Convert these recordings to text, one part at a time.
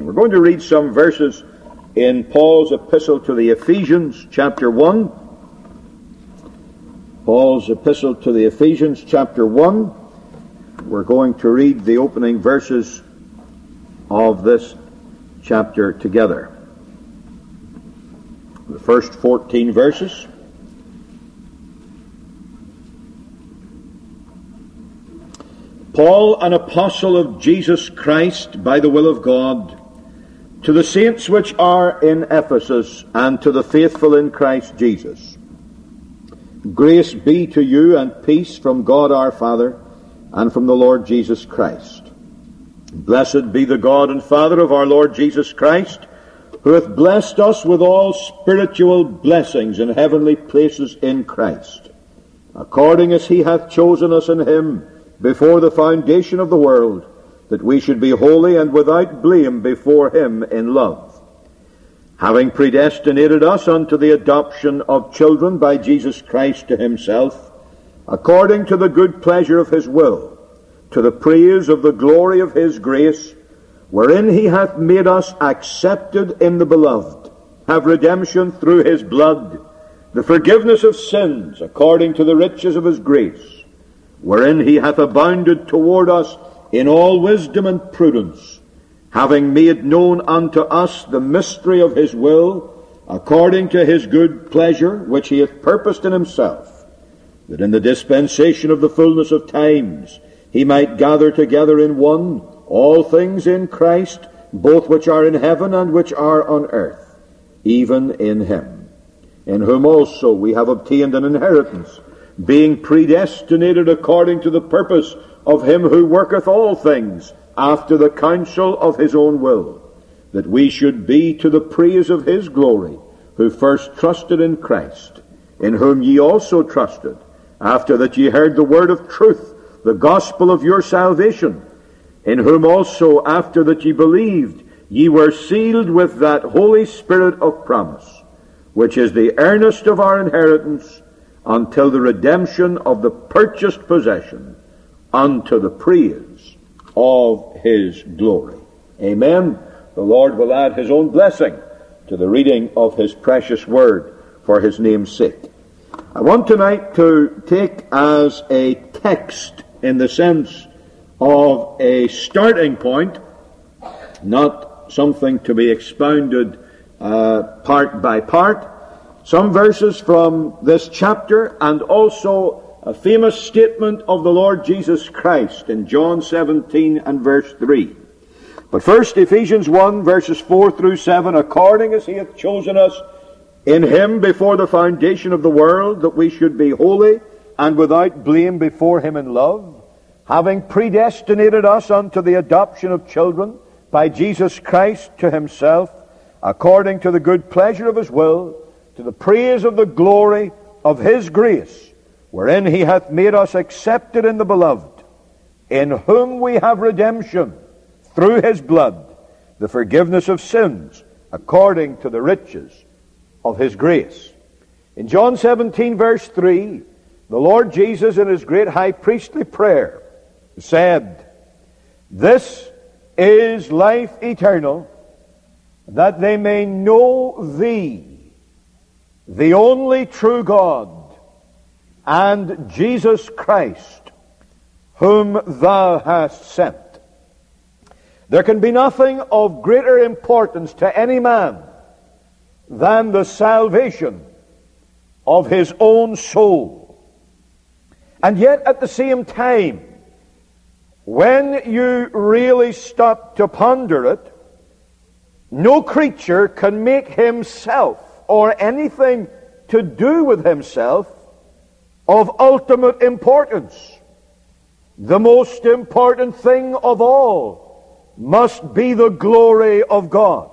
We're going to read some verses in Paul's epistle to the Ephesians, chapter 1. Paul's epistle to the Ephesians, chapter 1. We're going to read the opening verses of this chapter together. The first 14 verses. Paul, an apostle of Jesus Christ by the will of God, to the saints which are in Ephesus, and to the faithful in Christ Jesus. Grace be to you and peace from God our Father and from the Lord Jesus Christ. Blessed be the God and Father of our Lord Jesus Christ, who hath blessed us with all spiritual blessings in heavenly places in Christ, according as he hath chosen us in him before the foundation of the world, that we should be holy and without blame before him in love, having predestinated us unto the adoption of children by Jesus Christ to himself, according to the good pleasure of his will, to the praise of the glory of his grace, wherein he hath made us accepted in the beloved, have redemption through his blood, the forgiveness of sins, according to the riches of his grace, wherein he hath abounded toward us in all wisdom and prudence, having made known unto us the mystery of his will, according to his good pleasure, which he hath purposed in himself, that in the dispensation of the fullness of times he might gather together in one all things in Christ, both which are in heaven and which are on earth, even in him, in whom also we have obtained an inheritance, being predestinated according to the purpose of him who worketh all things after the counsel of his own will, that we should be to the praise of his glory, who first trusted in Christ, in whom ye also trusted, after that ye heard the word of truth, the gospel of your salvation, in whom also after that ye believed, ye were sealed with that Holy Spirit of promise, which is the earnest of our inheritance, until the redemption of the purchased possession, unto the praise of his glory. Amen. The Lord will add his own blessing to the reading of his precious word for his name's sake. I want tonight to take as a text in the sense of a starting point, not something to be expounded part by part, some verses from this chapter, and also a famous statement of the Lord Jesus Christ in John 17 and verse 3. But first, Ephesians 1, verses 4 through 7, according as he hath chosen us in him before the foundation of the world, that we should be holy and without blame before him in love, having predestinated us unto the adoption of children by Jesus Christ to himself, according to the good pleasure of his will, to the praise of the glory of his grace, wherein he hath made us accepted in the beloved, in whom we have redemption through his blood, the forgiveness of sins, according to the riches of his grace. In John 17, verse 3, the Lord Jesus, in his great high priestly prayer, said, "This is life eternal, that they may know thee, the only true God, and Jesus Christ, whom thou hast sent." There can be nothing of greater importance to any man than the salvation of his own soul. And yet at the same time, when you really stop to ponder it, no creature can make himself or anything to do with himself of ultimate importance. The most important thing of all must be the glory of God.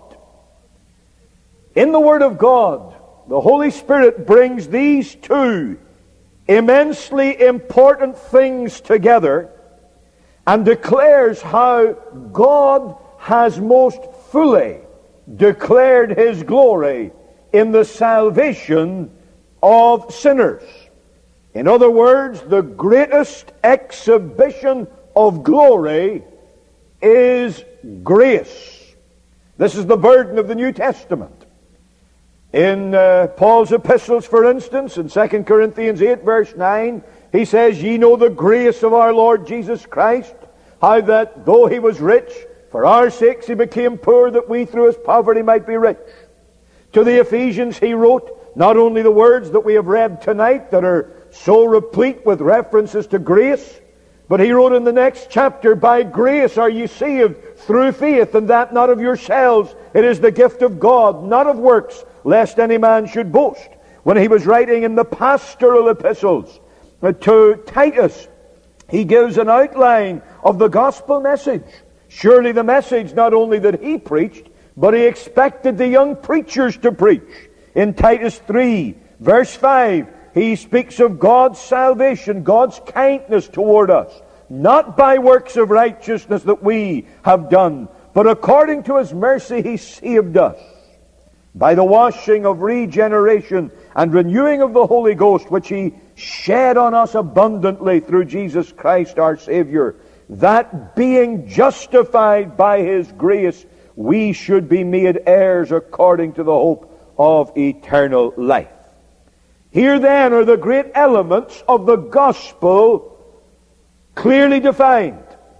In the Word of God, the Holy Spirit brings these two immensely important things together and declares how God has most fully declared his glory in the salvation of sinners. In other words, the greatest exhibition of glory is grace. This is the burden of the New Testament. In Paul's epistles, for instance, in 2 Corinthians 8, verse 9, he says, "Ye know the grace of our Lord Jesus Christ, how that though he was rich, for our sakes he became poor, that we through his poverty might be rich." To the Ephesians he wrote not only the words that we have read tonight that are so replete with references to grace, but he wrote in the next chapter, "By grace are ye saved through faith, and that not of yourselves. It is the gift of God, not of works, lest any man should boast." When he was writing in the pastoral epistles to Titus, he gives an outline of the gospel message. Surely the message not only that he preached, but he expected the young preachers to preach. In Titus 3, verse 5, he speaks of God's salvation, God's kindness toward us, not by works of righteousness that we have done, but according to his mercy he saved us by the washing of regeneration and renewing of the Holy Ghost, which he shed on us abundantly through Jesus Christ our Savior, that being justified by his grace, we should be made heirs according to the hope of eternal life. Here then are the great elements of the gospel clearly defined.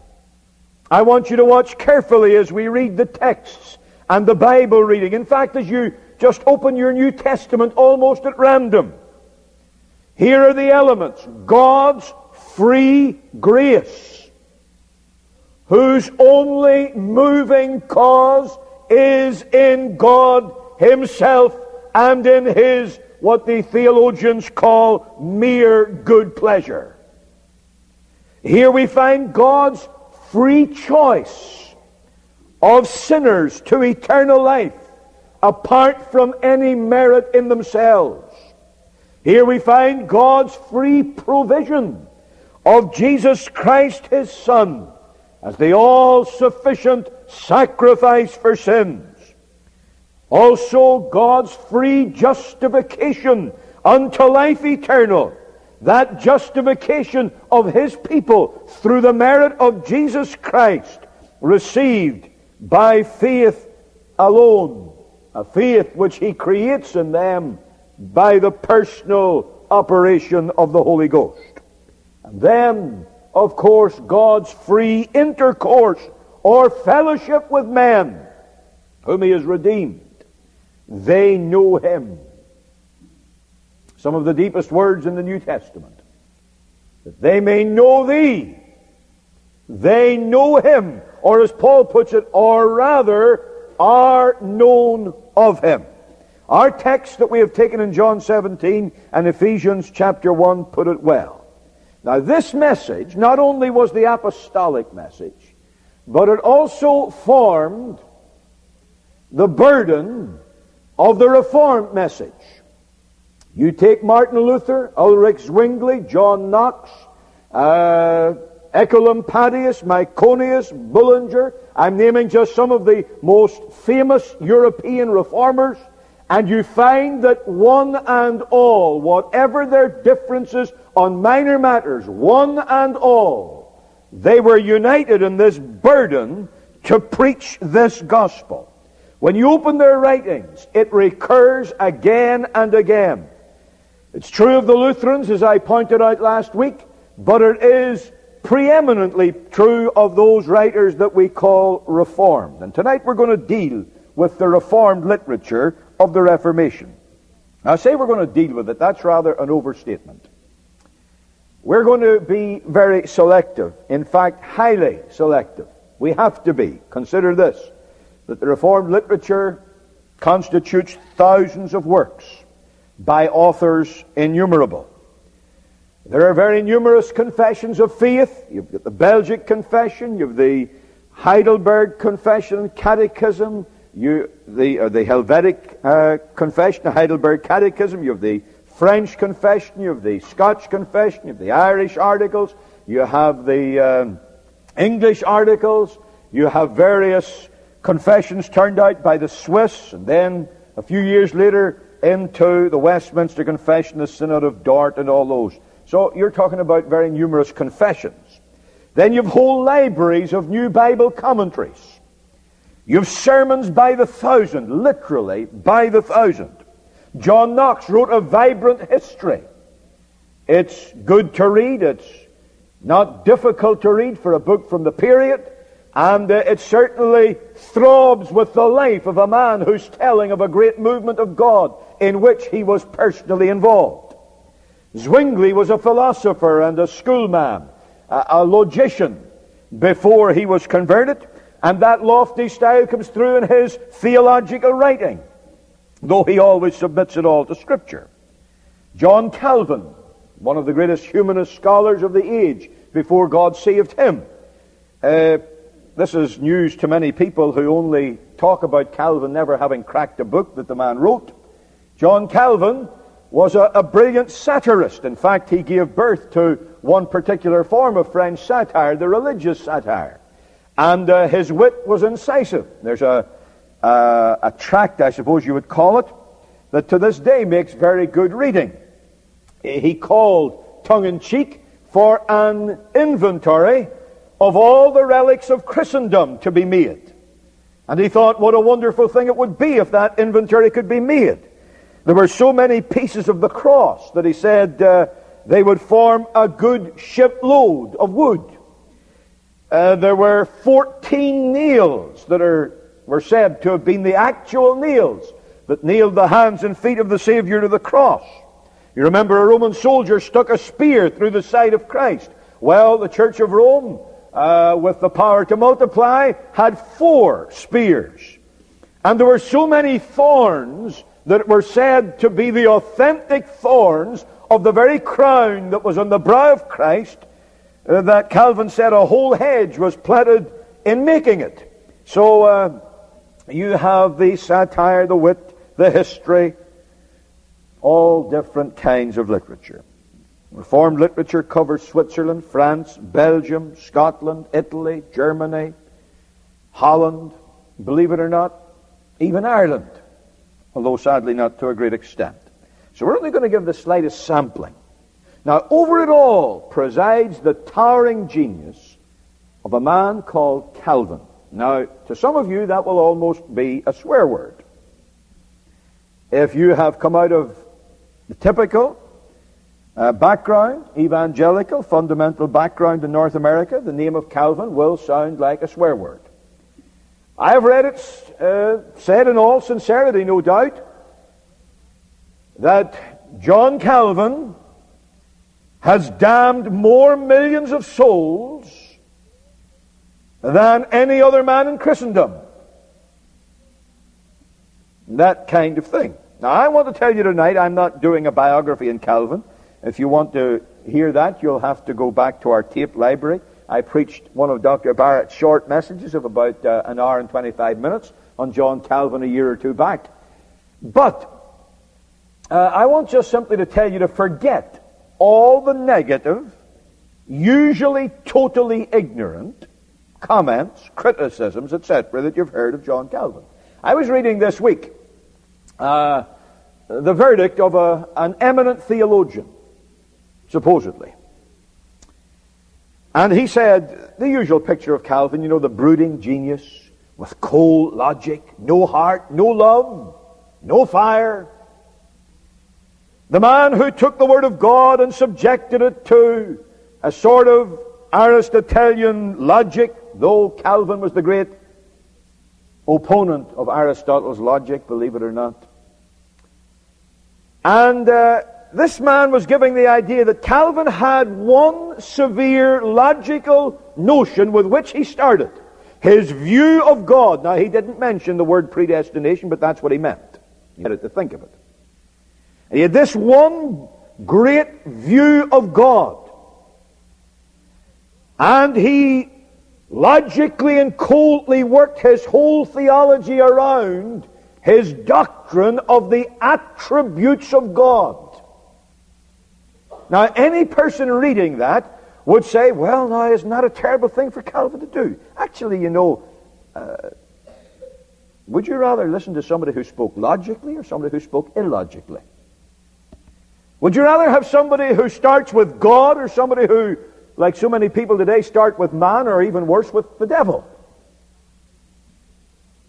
I want you to watch carefully as we read the texts and the Bible reading. In fact, as you just open your New Testament almost at random, here are the elements. God's free grace, whose only moving cause is in God himself and in his, what the theologians call, mere good pleasure. Here we find God's free choice of sinners to eternal life apart from any merit in themselves. Here we find God's free provision of Jesus Christ his Son as the all-sufficient sacrifice for sins. Also God's free justification unto life eternal, that justification of his people through the merit of Jesus Christ, received by faith alone, a faith which he creates in them by the personal operation of the Holy Ghost. And then, of course, God's free intercourse or fellowship with men whom he has redeemed. They know him. Some of the deepest words in the New Testament. That they may know thee. They know him. Or as Paul puts it, or rather are known of him. Our text that we have taken in John 17 and Ephesians chapter 1 put it well. Now this message not only was the apostolic message, but it also formed the burden of the Reformed message. You take Martin Luther, Ulrich Zwingli, John Knox, Ecolampadius, Myconius, Bullinger. I'm naming just some of the most famous European reformers. And you find that one and all, whatever their differences on minor matters, one and all, they were united in this burden to preach this gospel. When you open their writings, it recurs again and again. It's true of the Lutherans, as I pointed out last week, but it is preeminently true of those writers that we call Reformed. And tonight we're going to deal with the Reformed literature of the Reformation. Now, I say we're going to deal with it. That's rather an overstatement. We're going to be very selective. In fact, highly selective. We have to be. Consider this, that the Reformed literature constitutes thousands of works by authors innumerable. There are very numerous confessions of faith. You've got the Belgic Confession, you've the Heidelberg Confession, Catechism, the Helvetic Confession, the Heidelberg Catechism, you have the French Confession, you have the Scotch Confession, you have the Irish Articles, you have the English Articles, you have various confessions turned out by the Swiss, and then a few years later into the Westminster Confession, the Synod of Dort, and all those. So you're talking about very numerous confessions. Then you have whole libraries of new Bible commentaries. You've sermons by the thousand, literally by the thousand. John Knox wrote a vibrant history. It's good to read. It's not difficult to read for a book from the period. And it certainly throbs with the life of a man who's telling of a great movement of God in which he was personally involved. Zwingli was a philosopher and a schoolman, a logician before he was converted, and that lofty style comes through in his theological writing, though he always submits it all to Scripture. John Calvin, one of the greatest humanist scholars of the age before God saved him. This is news to many people who only talk about Calvin never having cracked a book that the man wrote. John Calvin was a brilliant satirist. In fact, he gave birth to one particular form of French satire, the religious satire. And his wit was incisive. There's a tract, I suppose you would call it, that to this day makes very good reading. He called, tongue-in-cheek, for an inventory of all the relics of Christendom to be made. And he thought what a wonderful thing it would be if that inventory could be made. There were so many pieces of the cross that he said they would form a good shipload of wood. There were 14 nails that were said to have been the actual nails that nailed the hands and feet of the Savior to the cross. You remember a Roman soldier stuck a spear through the side of Christ. Well, the Church of Rome, with the power to multiply, had 4 spears. And there were so many thorns that were said to be the authentic thorns of the very crown that was on the brow of Christ, that Calvin said a whole hedge was planted in making it. So you have the satire, the wit, the history, all different kinds of literature. Reformed literature covers Switzerland, France, Belgium, Scotland, Italy, Germany, Holland, believe it or not, even Ireland, although sadly not to a great extent. So we're only going to give the slightest sampling. Now, over it all presides the towering genius of a man called Calvin. Now, to some of you, that will almost be a swear word. If you have come out of the typical background, evangelical, fundamental background in North America, the name of Calvin will sound like a swear word. I have read it said in all sincerity, no doubt, that John Calvin has damned more millions of souls than any other man in Christendom. That kind of thing. Now, I want to tell you tonight, I'm not doing a biography in Calvin. If you want to hear that, you'll have to go back to our tape library. I preached one of Dr. Barrett's short messages of about an hour and 25 minutes on John Calvin a year or two back. But I want just simply to tell you to forget all the negative, usually totally ignorant comments, criticisms, etc. that you've heard of John Calvin. I was reading this week the verdict of an eminent theologian, supposedly. And he said, the usual picture of Calvin, you know, the brooding genius with cold logic, no heart, no love, no fire. The man who took the Word of God and subjected it to a sort of Aristotelian logic, though Calvin was the great opponent of Aristotle's logic, believe it or not. And this man was giving the idea that Calvin had one severe logical notion with which he started. His view of God. Now, he didn't mention the word predestination, but that's what he meant. You had to think of it. He had this one great view of God. And he logically and coldly worked his whole theology around his doctrine of the attributes of God. Now, any person reading that would say, well, now, isn't that a terrible thing for Calvin to do? Actually, you know, would you rather listen to somebody who spoke logically or somebody who spoke illogically? Would you rather have somebody who starts with God or somebody who, like so many people today, start with man or even worse, with the devil?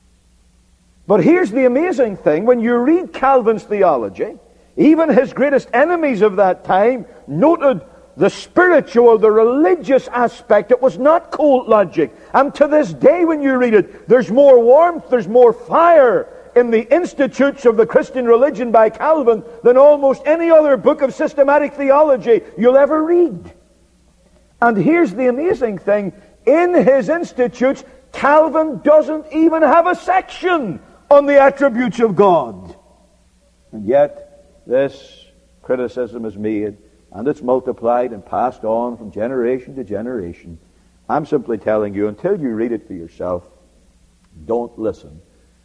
But here's the amazing thing. When you read Calvin's theology, even his greatest enemies of that time noted the spiritual, the religious aspect. It was not cold logic. And to this day when you read it, there's more warmth, there's more fire in the Institutes of the Christian Religion by Calvin than almost any other book of systematic theology you'll ever read. And here's the amazing thing. In his Institutes, Calvin doesn't even have a section on the attributes of God. And yet, this criticism is made, and it's multiplied and passed on from generation to generation. I'm simply telling you, until you read it for yourself, don't listen.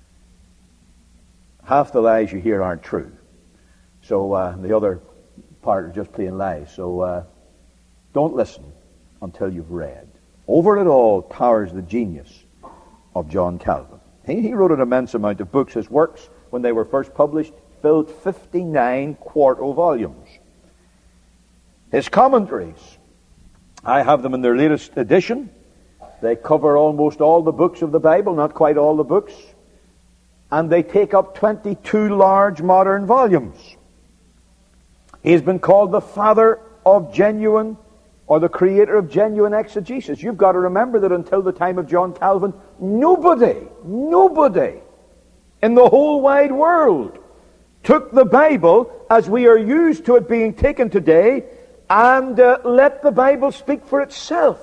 Half the lies you hear aren't true. So the other part are just plain lies. So don't listen until you've read. Over it all towers the genius of John Calvin. He wrote an immense amount of books. His works, when they were first published, filled 59 quarto volumes. His commentaries, I have them in their latest edition. They cover almost all the books of the Bible, not quite all the books. And they take up 22 large modern volumes. He has been called the father of genuine, or the creator of genuine exegesis. You've got to remember that until the time of John Calvin, nobody in the whole wide world took the Bible as we are used to it being taken today and let the Bible speak for itself.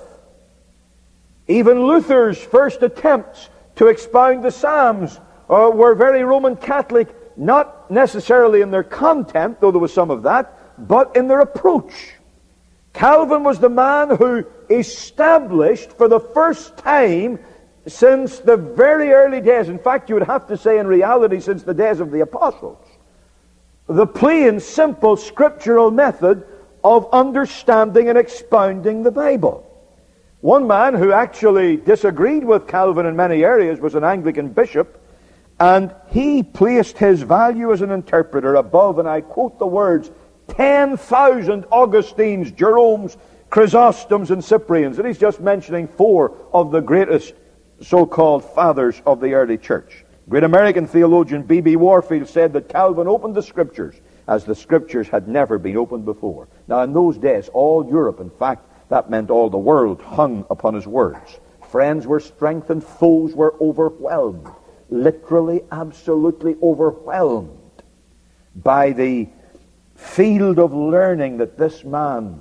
Even Luther's first attempts to expound the Psalms were very Roman Catholic, not necessarily in their content, though there was some of that, but in their approach. Calvin was the man who established for the first time since the very early days, in fact you would have to say in reality since the days of the apostles, the plain, simple, scriptural method of understanding and expounding the Bible. One man who actually disagreed with Calvin in many areas was an Anglican bishop, and he placed his value as an interpreter above, and I quote the words, 10,000 Augustines, Jeromes, Chrysostoms, and Cyprians. And he's just mentioning 4 of the greatest so-called fathers of the early church. Great American theologian B.B. Warfield said that Calvin opened the Scriptures as the Scriptures had never been opened before. Now in those days, all Europe, in fact, that meant all the world, hung upon his words. Friends were strengthened, foes were overwhelmed. Literally, absolutely overwhelmed by the field of learning that this man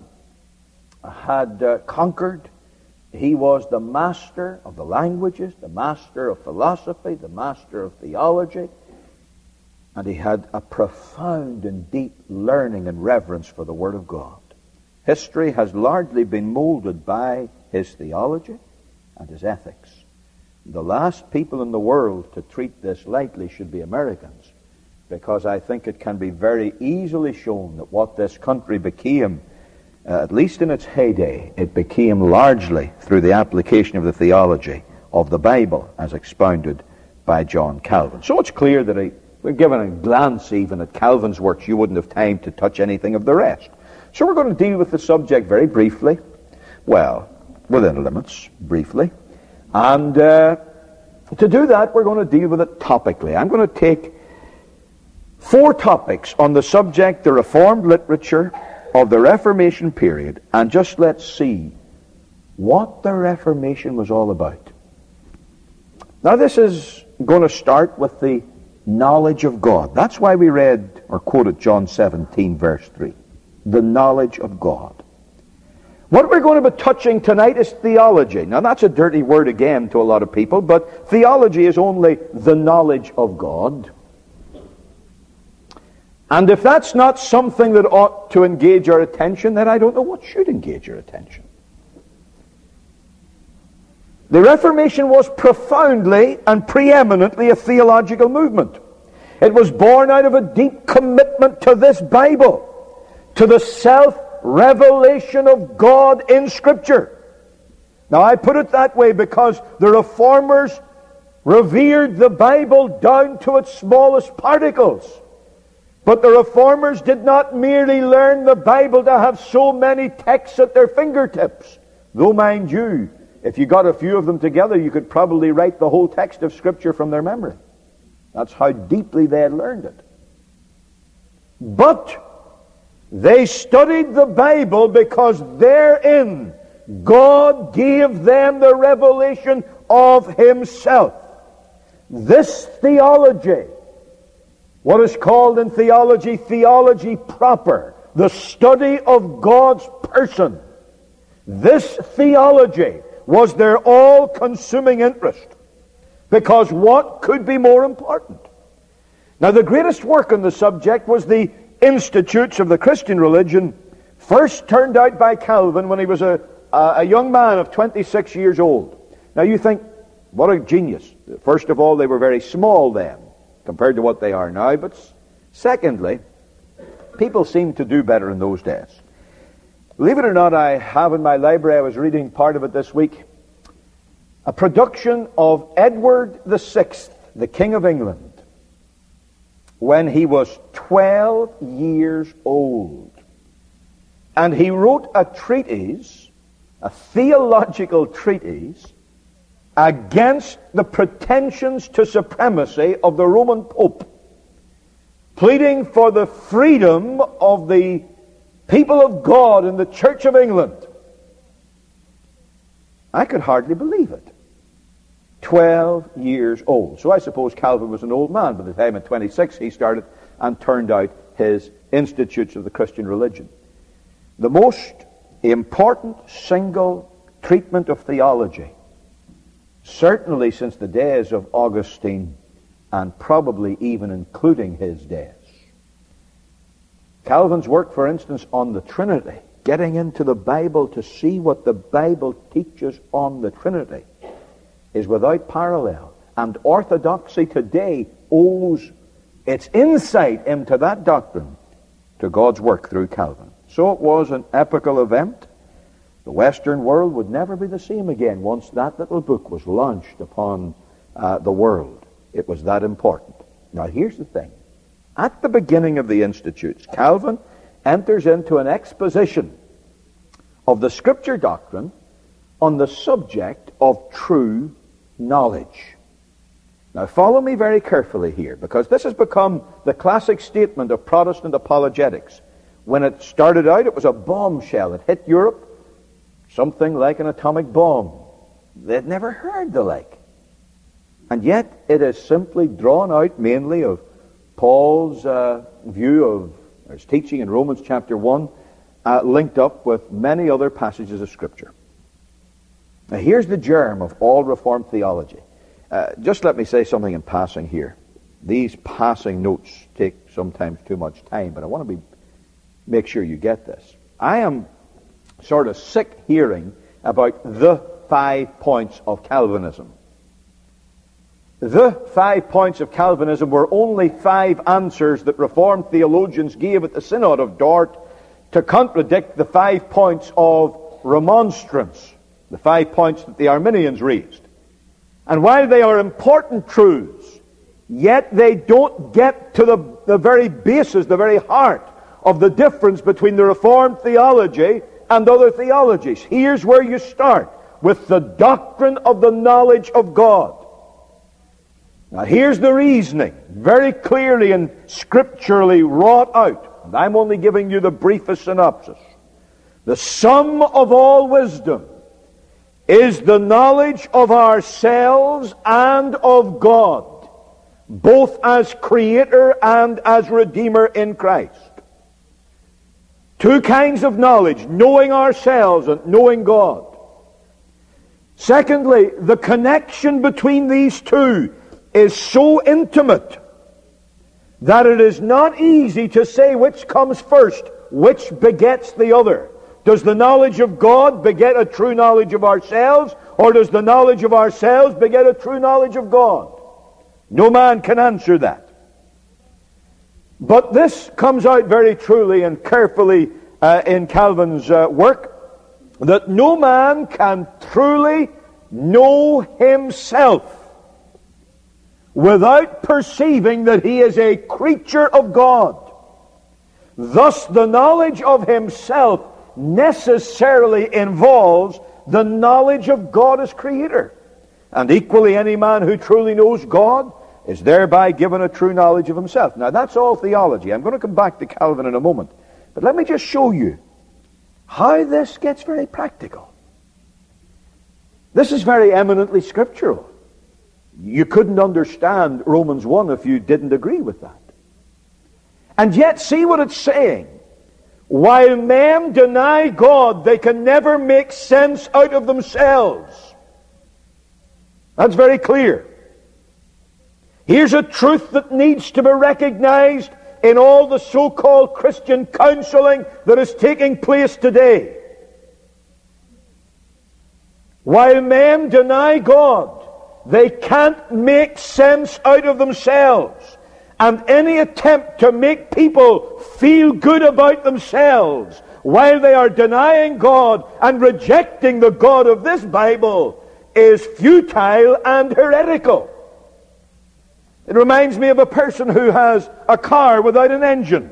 had conquered. He was the master of the languages, the master of philosophy, the master of theology, and he had a profound and deep learning and reverence for the Word of God. History has largely been molded by his theology and his ethics. The last people in the world to treat this lightly should be Americans, because I think it can be very easily shown that what this country became, at least in its heyday, it became largely through the application of the theology of the Bible as expounded by John Calvin. So it's clear that we're given a glance even at Calvin's works, you wouldn't have time to touch anything of the rest. So we're going to deal with the subject very briefly, well, within limits, briefly. And to do that, we're going to deal with it topically. I'm going to take 4 topics on the subject, the Reformed literature of the Reformation period, and just let's see what the Reformation was all about. Now this is going to start with the knowledge of God. That's why we read or quoted John 17 verse 3. The knowledge of God. What we're going to be touching tonight is theology. Now that's a dirty word again to a lot of people, but theology is only the knowledge of God. And if that's not something that ought to engage our attention, then I don't know what should engage your attention. The Reformation was profoundly and preeminently a theological movement. It was born out of a deep commitment to this Bible, to the self-revelation of God in Scripture. Now I put it that way because the Reformers revered the Bible down to its smallest particles. But the Reformers did not merely learn the Bible to have so many texts at their fingertips. Though, mind you, if you got a few of them together, you could probably write the whole text of Scripture from their memory. That's how deeply they had learned it. But they studied the Bible because therein God gave them the revelation of Himself. This theology, what is called in theology, theology proper, the study of God's person, this theology was their all-consuming interest. Because what could be more important? Now, the greatest work on the subject was the Institutes of the Christian Religion, first turned out by Calvin when he was a young man of 26 years old. Now, you think, what a genius. First of all, they were very small then, compared to what they are now. But secondly, people seemed to do better in those days. Believe it or not, I have in my library, I was reading part of it this week, a production of Edward VI, the King of England, when he was 12 years old. And he wrote a treatise, a theological treatise, against the pretensions to supremacy of the Roman Pope, pleading for the freedom of the people of God in the Church of England. I could hardly believe it. 12 years old. So I suppose Calvin was an old man by the time at 26 he started and turned out his Institutes of the Christian Religion. The most important single treatment of theology, certainly since the days of Augustine, and probably even including his days. Calvin's work, for instance, on the Trinity, getting into the Bible to see what the Bible teaches on the Trinity, is without parallel. And orthodoxy today owes its insight into that doctrine to God's work through Calvin. So it was an epochal event. The Western world would never be the same again once that little book was launched upon the world. It was that important. Now here's the thing. At the beginning of the Institutes, Calvin enters into an exposition of the Scripture doctrine on the subject of true knowledge. Now follow me very carefully here, because this has become the classic statement of Protestant apologetics. When it started out, it was a bombshell. It hit Europe, something like an atomic bomb. They'd never heard the like. And yet it is simply drawn out mainly of Paul's view of his teaching in Romans chapter 1, linked up with many other passages of Scripture. Now here's the germ of all Reformed theology. Just let me say something in passing here. These passing notes take sometimes too much time, but I want to make sure you get this. I am sort of sick hearing about the 5 points of Calvinism. The 5 points of Calvinism were only 5 answers that Reformed theologians gave at the Synod of Dort to contradict the 5 points of remonstrance, the 5 points that the Arminians raised. And while they are important truths, yet they don't get to the very basis, the very heart of the difference between the Reformed theology and other theologies. Here's where you start, with the doctrine of the knowledge of God. Now here's the reasoning, very clearly and scripturally wrought out. And I'm only giving you the briefest synopsis. The sum of all wisdom is the knowledge of ourselves and of God, both as Creator and as Redeemer in Christ. 2 kinds of knowledge, knowing ourselves and knowing God. Secondly, the connection between these two is so intimate that it is not easy to say which comes first, which begets the other. Does the knowledge of God beget a true knowledge of ourselves, or does the knowledge of ourselves beget a true knowledge of God? No man can answer that. But this comes out very truly and carefully in Calvin's work, that no man can truly know himself without perceiving that he is a creature of God. Thus, the knowledge of himself necessarily involves the knowledge of God as Creator. And equally, any man who truly knows God is thereby given a true knowledge of himself. Now that's all theology. I'm going to come back to Calvin in a moment. But let me just show you how this gets very practical. This is very eminently scriptural. You couldn't understand Romans 1 if you didn't agree with that. And yet, see what it's saying. While men deny God, they can never make sense out of themselves. That's very clear. Here's a truth that needs to be recognized in all the so-called Christian counseling that is taking place today. While men deny God, they can't make sense out of themselves. And any attempt to make people feel good about themselves while they are denying God and rejecting the God of this Bible is futile and heretical. It reminds me of a person who has a car without an engine.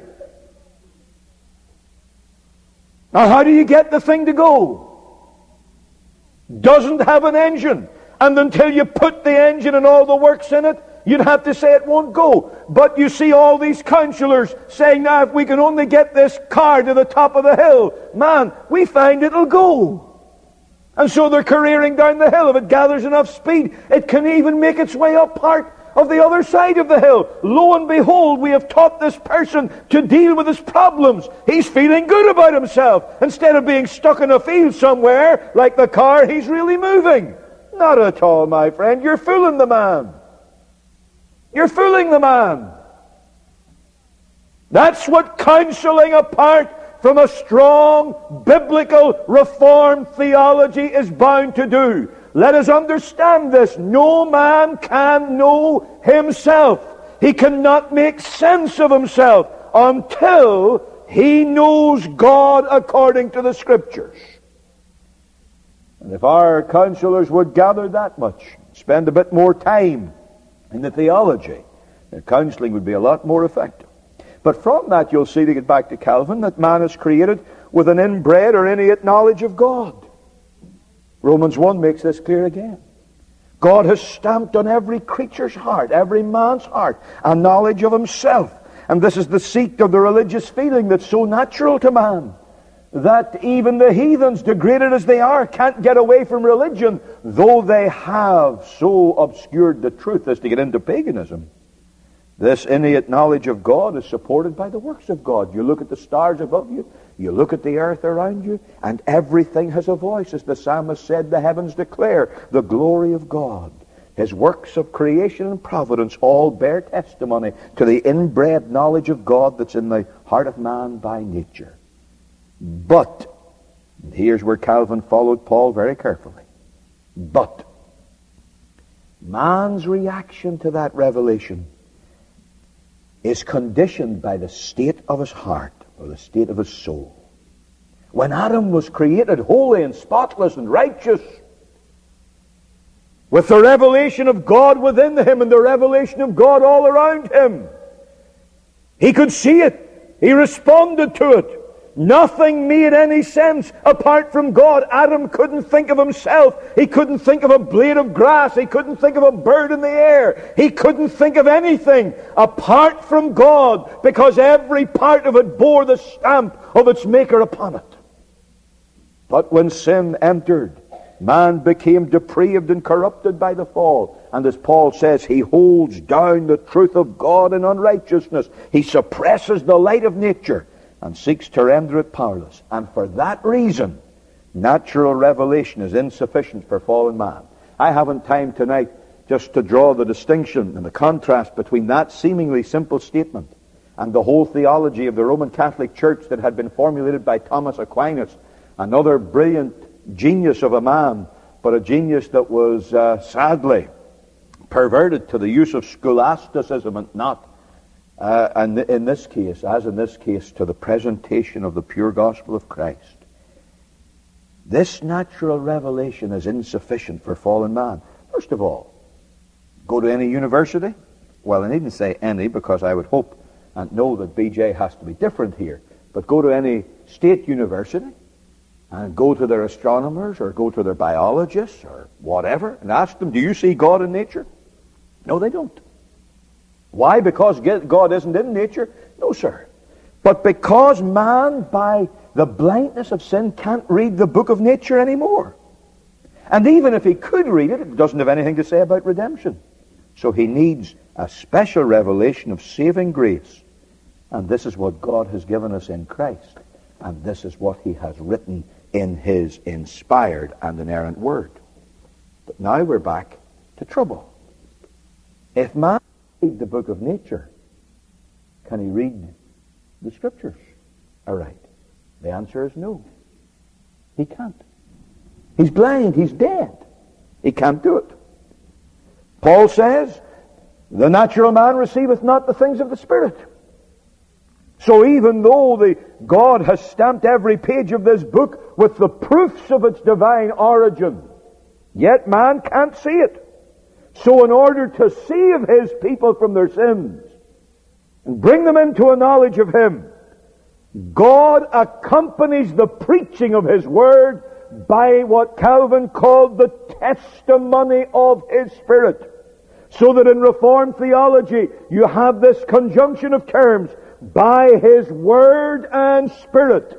Now, how do you get the thing to go? Doesn't have an engine. And until you put the engine and all the works in it, you'd have to say it won't go. But you see all these counselors saying, now if we can only get this car to the top of the hill, man, we find it'll go. And so they're careering down the hill. If it gathers enough speed, it can even make its way up part of the other side of the hill. Lo and behold, we have taught this person to deal with his problems. He's feeling good about himself instead of being stuck in a field somewhere like the car he's really moving. Not at all, my friend. You're fooling the man. You're fooling the man. That's what counseling apart from a strong biblical Reformed theology is bound to do. Let us understand this. No man can know himself. He cannot make sense of himself until he knows God according to the Scriptures. And if our counselors would gather that much, spend a bit more time in the theology, the counseling would be a lot more effective. But from that you'll see, to get back to Calvin, that man is created with an inbred or innate knowledge of God. Romans 1 makes this clear again. God has stamped on every creature's heart, every man's heart, a knowledge of himself. And this is the seat of the religious feeling that's so natural to man, that even the heathens, degraded as they are, can't get away from religion, though they have so obscured the truth as to get into paganism. This innate knowledge of God is supported by the works of God. You look at the stars above you, you look at the earth around you, and everything has a voice. As the psalmist said, the heavens declare the glory of God. His works of creation and providence all bear testimony to the inbred knowledge of God that's in the heart of man by nature. But, and here's where Calvin followed Paul very carefully, but man's reaction to that revelation is conditioned by the state of his heart, or the state of his soul. When Adam was created holy and spotless and righteous, with the revelation of God within him and the revelation of God all around him, he could see it. He responded to it. Nothing made any sense apart from God. Adam couldn't think of himself. He couldn't think of a blade of grass. He couldn't think of a bird in the air. He couldn't think of anything apart from God, because every part of it bore the stamp of its maker upon it. But when sin entered, man became depraved and corrupted by the fall. And as Paul says, he holds down the truth of God in unrighteousness. He suppresses the light of nature and seeks to render it powerless. And for that reason, natural revelation is insufficient for fallen man. I haven't time tonight just to draw the distinction and the contrast between that seemingly simple statement and the whole theology of the Roman Catholic Church that had been formulated by Thomas Aquinas, another brilliant genius of a man, but a genius that was sadly perverted to the use of scholasticism and not, and in this case, to the presentation of the pure gospel of Christ. This natural revelation is insufficient for fallen man. First of all, go to any university. Well, I needn't say any, because I would hope and know that BJ has to be different here. But go to any state university and go to their astronomers or go to their biologists or whatever and ask them, do you see God in nature? No, they don't. Why? Because God isn't in nature? No, sir. But because man, by the blindness of sin, can't read the book of nature anymore. And even if he could read it, it doesn't have anything to say about redemption. So he needs a special revelation of saving grace. And this is what God has given us in Christ. And this is what he has written in his inspired and inerrant word. But now we're back to trouble. If man can read the book of nature, can he read the Scriptures? All right. The answer is no. He can't. He's blind. He's dead. He can't do it. Paul says, the natural man receiveth not the things of the Spirit. So even though God has stamped every page of this book with the proofs of its divine origin, yet man can't see it. So in order to save his people from their sins and bring them into a knowledge of him, God accompanies the preaching of his word by what Calvin called the testimony of his Spirit. So that in Reformed theology you have this conjunction of terms, by his word and Spirit.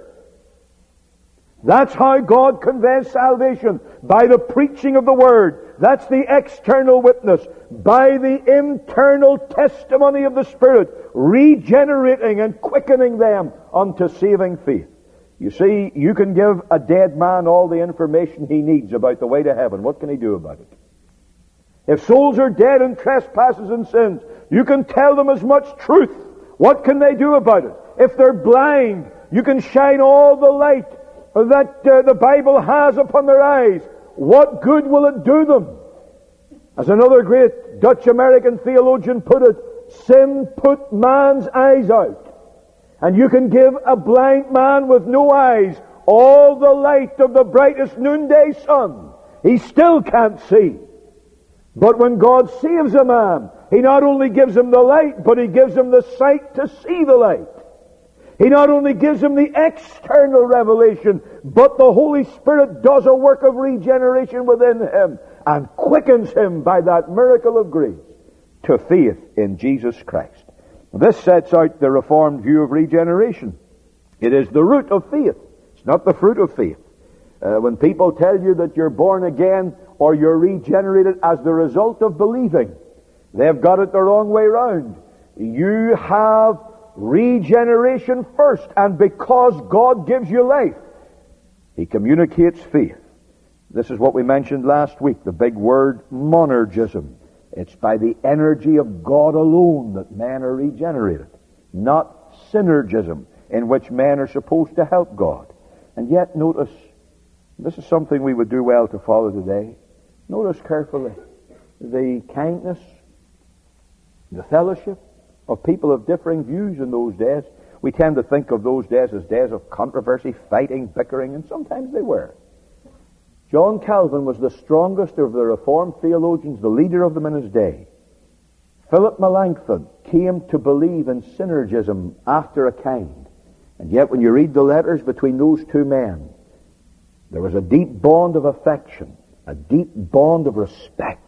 That's how God conveys salvation, by the preaching of the word. That's the external witness. By the internal testimony of the Spirit, regenerating and quickening them unto saving faith. You see, you can give a dead man all the information he needs about the way to heaven. What can he do about it? If souls are dead in trespasses and sins, you can tell them as much truth. What can they do about it? If they're blind, you can shine all the light that the Bible has upon their eyes. What good will it do them? As another great Dutch-American theologian put it, sin put man's eyes out. And you can give a blind man with no eyes all the light of the brightest noonday sun. He still can't see. But when God saves a man, he not only gives him the light, but he gives him the sight to see the light. He not only gives him the external revelation, but the Holy Spirit does a work of regeneration within him and quickens him by that miracle of grace to faith in Jesus Christ. This sets out the Reformed view of regeneration. It is the root of faith. It's not the fruit of faith. When people tell you that you're born again or you're regenerated as the result of believing, they've got it the wrong way round. You have regeneration first, and because God gives you life, he communicates faith. This is what we mentioned last week, the big word monergism. It's by the energy of God alone that men are regenerated, not synergism, in which men are supposed to help God. And yet, notice, this is something we would do well to follow today. Notice carefully the kindness, the fellowship of people of differing views in those days. We tend to think of those days as days of controversy, fighting, bickering, and sometimes they were. John Calvin was the strongest of the Reformed theologians, the leader of them in his day. Philip Melanchthon came to believe in synergism after a kind. And yet when you read the letters between those two men, there was a deep bond of affection, a deep bond of respect.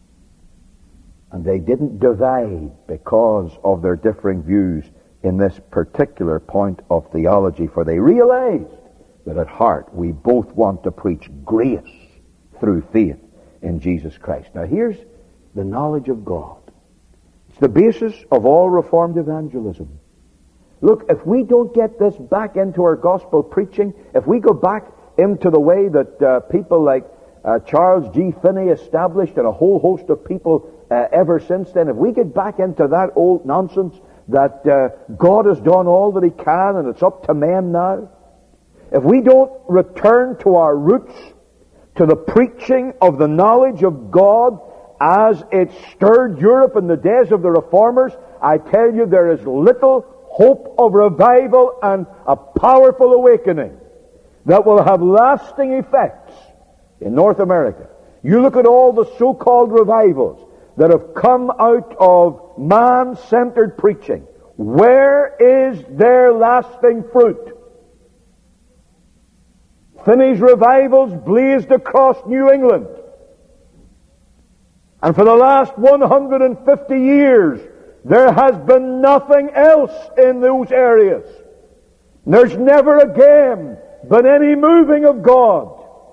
And they didn't divide because of their differing views in this particular point of theology, for they realized that at heart we both want to preach grace through faith in Jesus Christ. Now here's the knowledge of God. It's the basis of all Reformed evangelism. Look, if we don't get this back into our gospel preaching, if we go back into the way that people like Charles G. Finney established and a whole host of people ever since then, if we get back into that old nonsense that God has done all that he can and it's up to men now, if we don't return to our roots, to the preaching of the knowledge of God as it stirred Europe in the days of the Reformers, I tell you there is little hope of revival and a powerful awakening that will have lasting effects in North America. You look at all the so-called revivals that have come out of man-centered preaching. Where is their lasting fruit? Finney's revivals blazed across New England. And for the last 150 years, There has been nothing else in those areas. There's never again been any moving of God.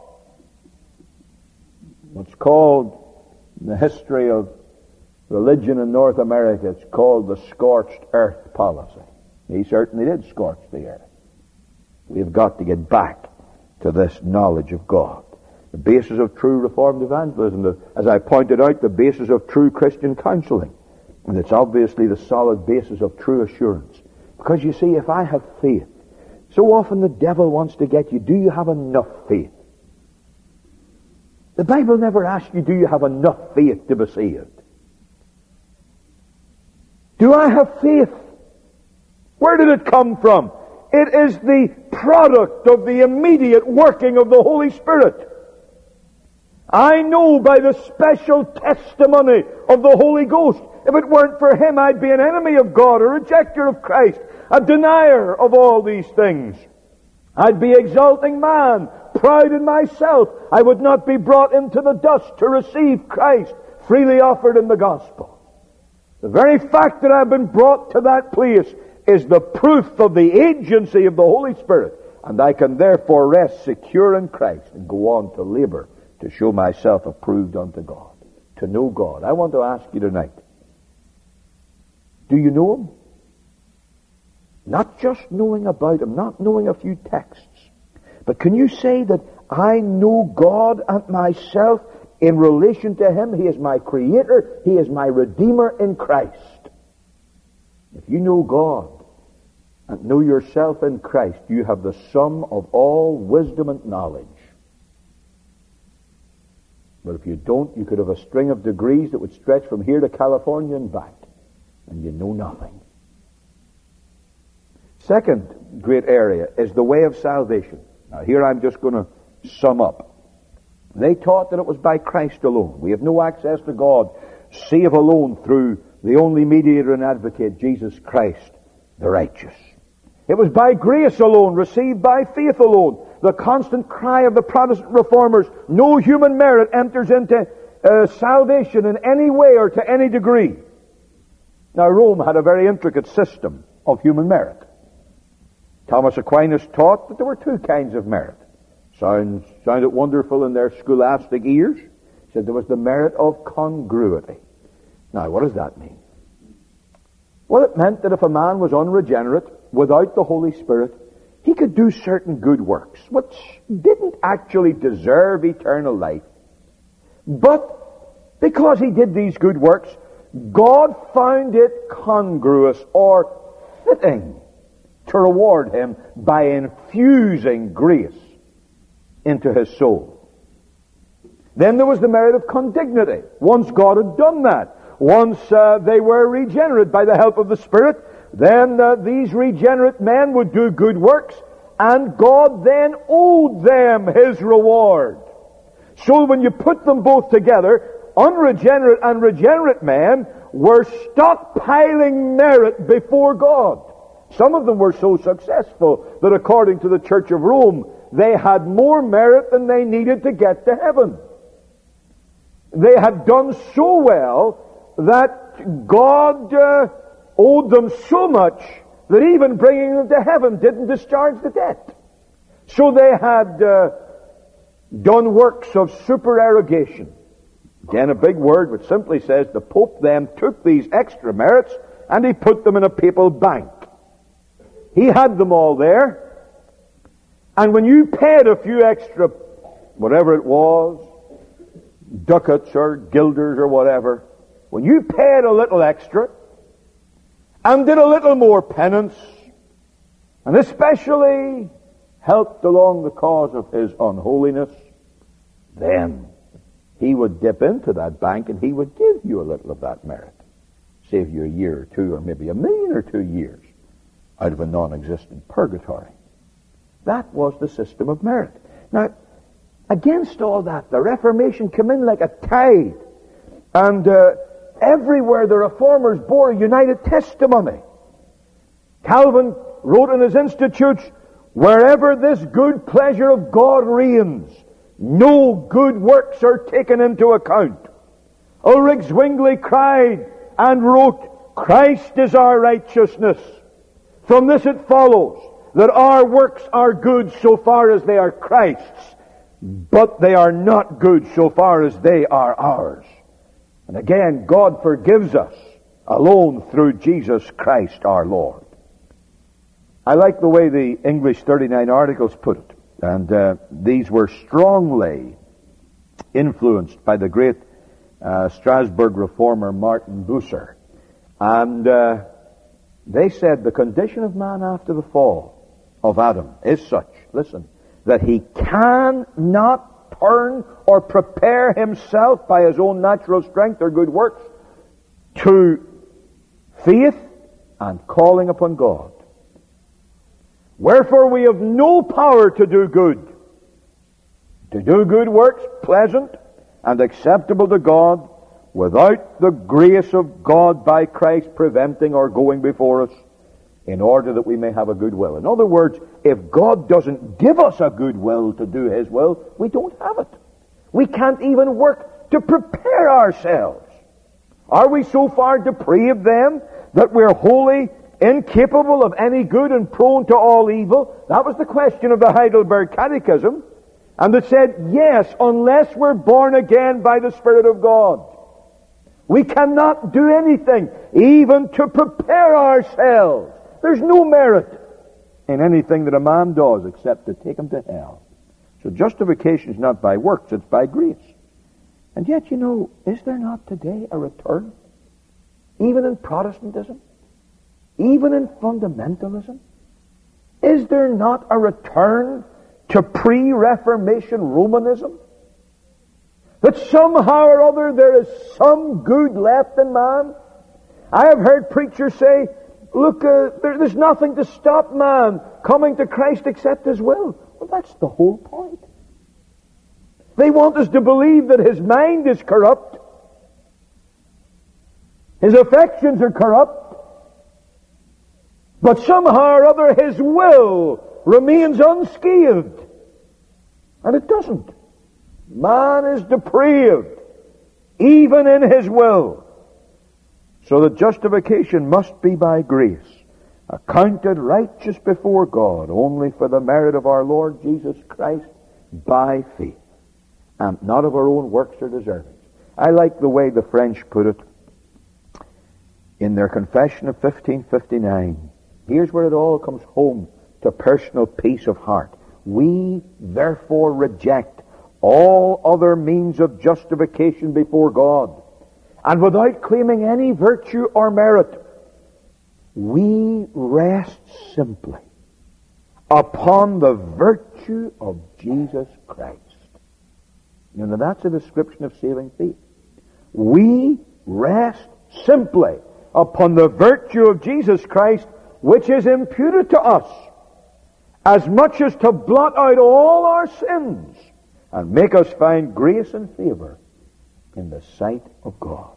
What's called, in the history of religion in North America, it's called the scorched earth policy. He certainly did scorch the earth. We've got to get back to this knowledge of God. The basis of true Reformed evangelism, as I pointed out, the basis of true Christian counseling. And it's obviously the solid basis of true assurance. Because you see, if I have faith, so often the devil wants to get you, do you have enough faith? The Bible never asks you, do you have enough faith to be saved? Do I have faith? Where did it come from? It is the product of the immediate working of the Holy Spirit. I know by the special testimony of the Holy Ghost, if it weren't for Him, I'd be an enemy of God, a rejecter of Christ, a denier of all these things. I'd be exalting man, proud in myself. I would not be brought into the dust to receive Christ freely offered in the gospel. The very fact that I've been brought to that place is the proof of the agency of the Holy Spirit, and I can therefore rest secure in Christ and go on to labor to show myself approved unto God, to know God. I want to ask you tonight, do you know Him? Not just knowing about Him, not knowing a few texts, but can you say that I know God and myself in relation to Him? He is my Creator, He is my Redeemer in Christ. If you know God and know yourself in Christ, you have the sum of all wisdom and knowledge. But if you don't, you could have a string of degrees that would stretch from here to California and back, and you know nothing. Second great area is the way of salvation. Now here I'm just going to sum up. They taught that it was by Christ alone. We have no access to God save alone through the only mediator and advocate, Jesus Christ, the righteous. It was by grace alone, received by faith alone. The constant cry of the Protestant reformers, no human merit enters into salvation in any way or to any degree. Now Rome had a very intricate system of human merit. Thomas Aquinas taught that there were two kinds of merit. Sounded wonderful in their scholastic ears. He said there was the merit of congruity. Now, what does that mean? Well, it meant that if a man was unregenerate, without the Holy Spirit, he could do certain good works, which didn't actually deserve eternal life. But because he did these good works, God found it congruous or fitting to reward him by infusing grace into his soul. Then there was the merit of condignity. Once God had done that, once they were regenerate by the help of the Spirit, then these regenerate men would do good works, and God then owed them His reward. So when you put them both together, unregenerate and regenerate men were stockpiling merit before God. Some of them were so successful that according to the Church of Rome, they had more merit than they needed to get to heaven. They had done so well that God owed them so much that even bringing them to heaven didn't discharge the debt. So they had done works of supererogation. Again, a big word which simply says the Pope then took these extra merits and he put them in a papal bank. He had them all there, and when you paid a few extra, whatever it was, ducats or guilders or whatever, when you paid a little extra and did a little more penance, and especially helped along the cause of his unholiness, then he would dip into that bank and he would give you a little of that merit. Save you a year or two, or maybe 1,000,000 or 2 years out of a non-existent purgatory. That was the system of merit. Now, against all that, the Reformation came in like a tide. And everywhere the Reformers bore a united testimony. Calvin wrote in his Institutes, wherever this good pleasure of God reigns, no good works are taken into account. Ulrich Zwingli cried and wrote, Christ is our righteousness. From this it follows that our works are good so far as they are Christ's, but they are not good so far as they are ours. And again, God forgives us alone through Jesus Christ our Lord. I like the way the English 39 Articles put it, and these were strongly influenced by the great Strasbourg reformer Martin Bucer. And they said the condition of man after the fall of Adam is such, listen, that he cannot turn or prepare himself by his own natural strength or good works to faith and calling upon God. Wherefore we have no power to do good. To do good works, pleasant and acceptable to God, without the grace of God by Christ preventing or going before us, in order that we may have a good will. In other words, if God doesn't give us a good will to do His will, we don't have it. We can't even work to prepare ourselves. Are we so far depraved then that we're wholly incapable of any good and prone to all evil? That was the question of the Heidelberg Catechism. And it said, yes, unless we're born again by the Spirit of God. We cannot do anything, even to prepare ourselves. There's no merit in anything that a man does except to take him to hell. So justification is not by works, it's by grace. And yet, you know, is there not today a return? Even in Protestantism? Even in fundamentalism? Is there not a return to pre-Reformation Romanism? That somehow or other there is some good left in man? I have heard preachers say, look, there's nothing to stop man coming to Christ except His will. Well, that's the whole point. They want us to believe that his mind is corrupt, his affections are corrupt, but somehow or other his will remains unscathed. And it doesn't. Man is depraved, even in his will. So that justification must be by grace, accounted righteous before God only for the merit of our Lord Jesus Christ by faith, and not of our own works or deservings. I like the way the French put it in their Confession of 1559. Here's where it all comes home to personal peace of heart. We therefore reject all other means of justification before God, and without claiming any virtue or merit, we rest simply upon the virtue of Jesus Christ. You know, that's a description of saving faith. We rest simply upon the virtue of Jesus Christ, which is imputed to us, as much as to blot out all our sins and make us find grace and favor in the sight of God.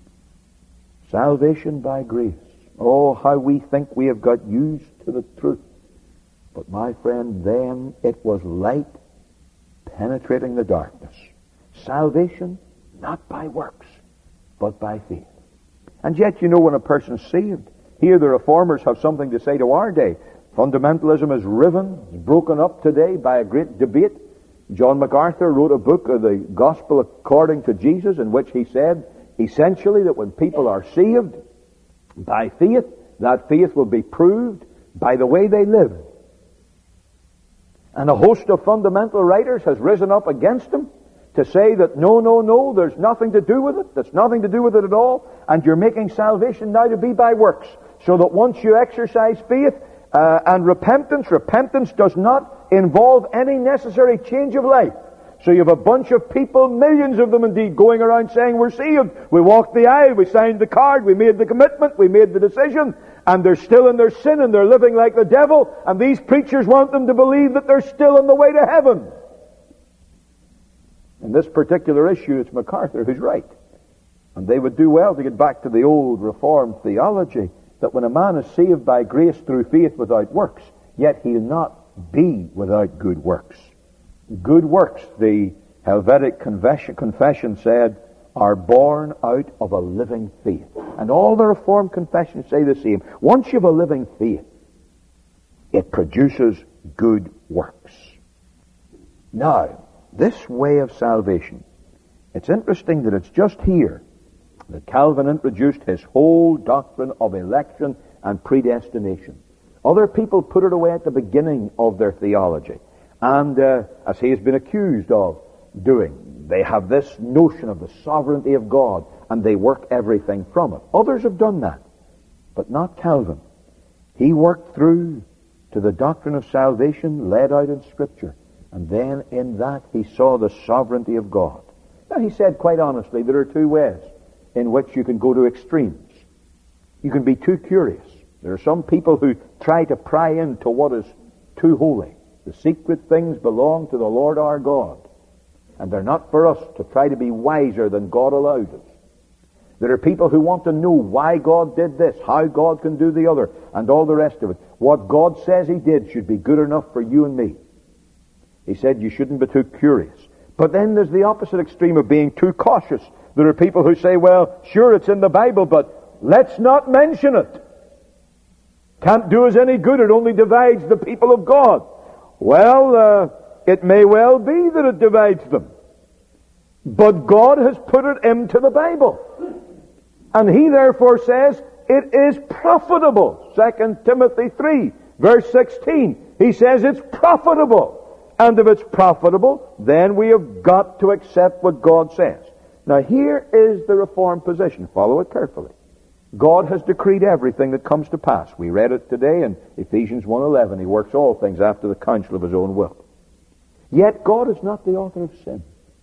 Salvation by grace. Oh, how we think we have got used to the truth. But my friend, then it was light penetrating the darkness. Salvation, not by works, but by faith. And yet, you know, when a person's saved, here the reformers have something to say to our day. Fundamentalism is riven, is broken up today by a great debate. John MacArthur wrote a book of the Gospel according to Jesus, in which he said, essentially, that when people are saved by faith, that faith will be proved by the way they live. And a host of fundamental writers has risen up against him to say that no, there's nothing to do with it, there's nothing to do with it at all, and you're making salvation now to be by works. So that once you exercise faith and repentance does not involve any necessary change of life. So you have a bunch of people, millions of them indeed, going around saying we're saved. We walked the aisle, we signed the card, we made the commitment, we made the decision, and they're still in their sin and they're living like the devil, and these preachers want them to believe that they're still on the way to heaven. In this particular issue, it's MacArthur who's right. And they would do well to get back to the old Reformed theology that when a man is saved by grace through faith without works, yet he'll not be without good works. Good works, the Helvetic Confession said, are born out of a living faith. And all the Reformed confessions say the same. Once you have a living faith, it produces good works. Now, this way of salvation, it's interesting that it's just here that Calvin introduced his whole doctrine of election and predestination. Other people put it away at the beginning of their theology. And as he has been accused of doing, they have this notion of the sovereignty of God, and they work everything from it. Others have done that, but not Calvin. He worked through to the doctrine of salvation laid out in Scripture, and then in that he saw the sovereignty of God. Now, he said quite honestly, there are two ways in which you can go to extremes. You can be too curious. There are some people who try to pry into what is too holy. The secret things belong to the Lord our God, and they're not for us to try to be wiser than God allowed us. There are people who want to know why God did this, how God can do the other, and all the rest of it. What God says He did should be good enough for you and me. He said you shouldn't be too curious. But then there's the opposite extreme of being too cautious. There are people who say, well, sure, it's in the Bible, but let's not mention it. Can't do us any good. It only divides the people of God. Well, it may well be that it divides them. But God has put it into the Bible. And He therefore says it is profitable. 2 Timothy 3, verse 16. He says it's profitable. And if it's profitable, then we have got to accept what God says. Now here is the Reformed position. Follow it carefully. God has decreed everything that comes to pass. We read it today in Ephesians 1:11. He works all things after the counsel of His own will. Yet God is not the author of sin.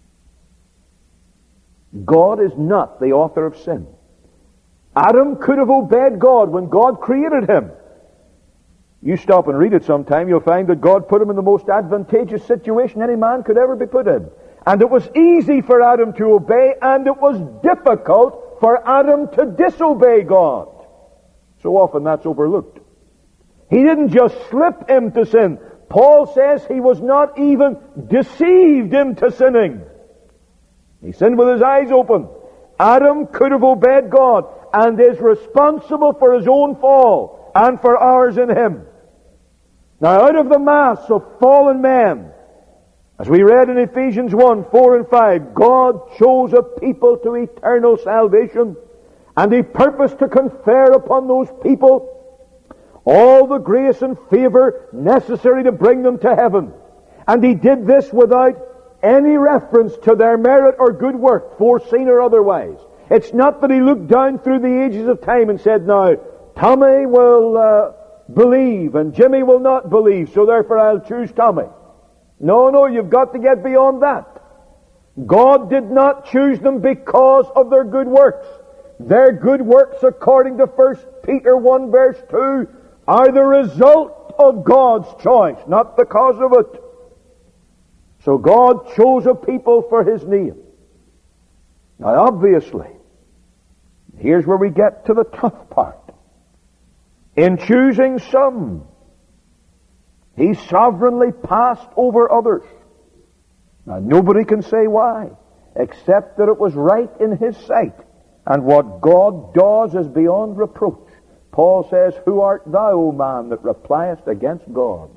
God is not the author of sin. Adam could have obeyed God when God created him. You stop and read it sometime, you'll find that God put him in the most advantageous situation any man could ever be put in. And it was easy for Adam to obey, and it was difficult for Adam to disobey God. So often that's overlooked. He didn't just slip into sin. Paul says he was not even deceived into sinning. He sinned with his eyes open. Adam could have obeyed God and is responsible for his own fall and for ours in him. Now, out of the mass of fallen men, as we read in Ephesians 1:4 and 5, God chose a people to eternal salvation, and He purposed to confer upon those people all the grace and favor necessary to bring them to heaven. And He did this without any reference to their merit or good work, foreseen or otherwise. It's not that He looked down through the ages of time and said, now, Tommy will believe and Jimmy will not believe, so therefore I'll choose Tommy. No, you've got to get beyond that. God did not choose them because of their good works. Their good works, according to 1 Peter 1 verse 2, are the result of God's choice, not the cause of it. So God chose a people for His name. Now obviously, here's where we get to the tough part. In choosing some, He sovereignly passed over others. Now nobody can say why, except that it was right in His sight. And what God does is beyond reproach. Paul says, who art thou, O man, that repliest against God?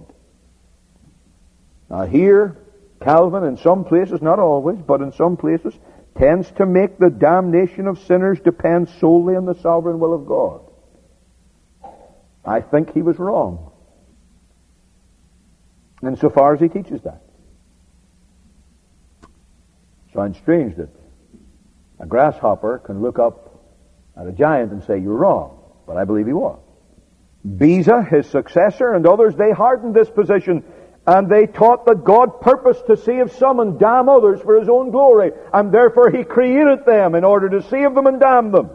Now here, Calvin, in some places, not always, but in some places, tends to make the damnation of sinners depend solely on the sovereign will of God. I think he was wrong, insofar as he teaches that. Sounds strange that a grasshopper can look up at a giant and say, you're wrong. But I believe he was. Beza, his successor, and others, they hardened this position, and they taught that God purposed to save some and damn others for His own glory, and therefore He created them in order to save them and damn them.